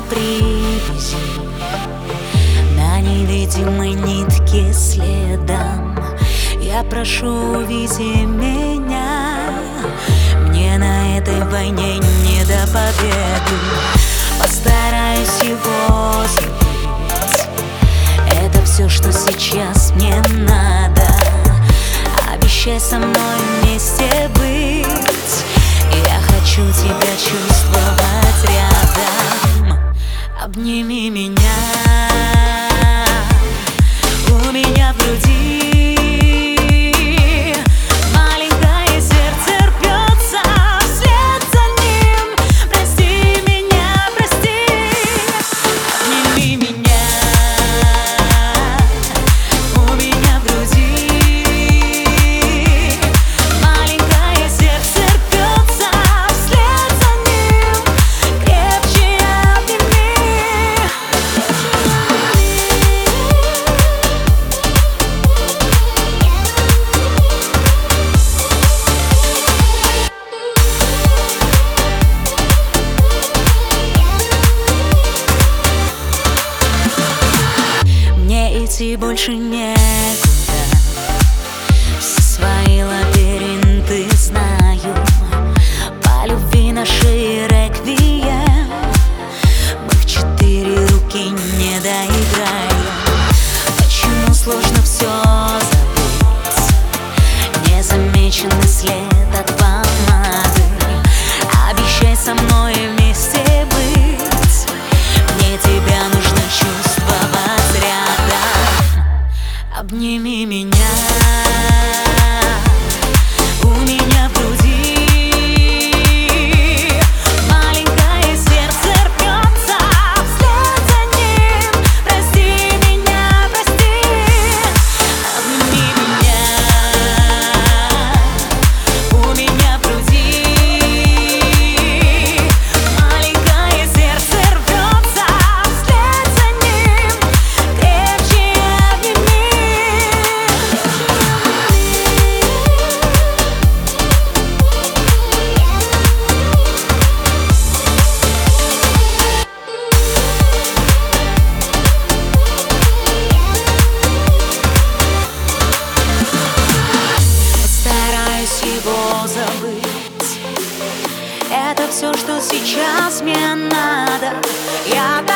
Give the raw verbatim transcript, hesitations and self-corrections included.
привязи, на невидимой нитке следом. Я прошу, увези меня, мне на этой войне не до победы. Постараюсь его забыть, это все, что сейчас мне надо. Обещай со мной вместе быть, я хочу тебя чувствовать рядом. Обними меня, у меня в груди маленькое сердце рвется вслед за ним. Прости меня, прости, обними меня, у меня в груди маленькое сердце рвется вслед за ним. Крепче обними. Мне идти больше некуда, все свои лабиринты знаю. По любви нашей реквием мы в четыре руки не доиграем. Почему сложно все забыть? Незамеченный след от помады. Обещай со мной вместе быть, мне тебя нужно чувствовать рядом. Обними меня, у меня в груди маленькое сердце рвется вслед за ним. Прости меня, прости, обними меня, у меня в груди маленькое сердце рвется вслед за ним. Крепче обними. Постараюсь его забыть, это все, что сейчас мне надо. Я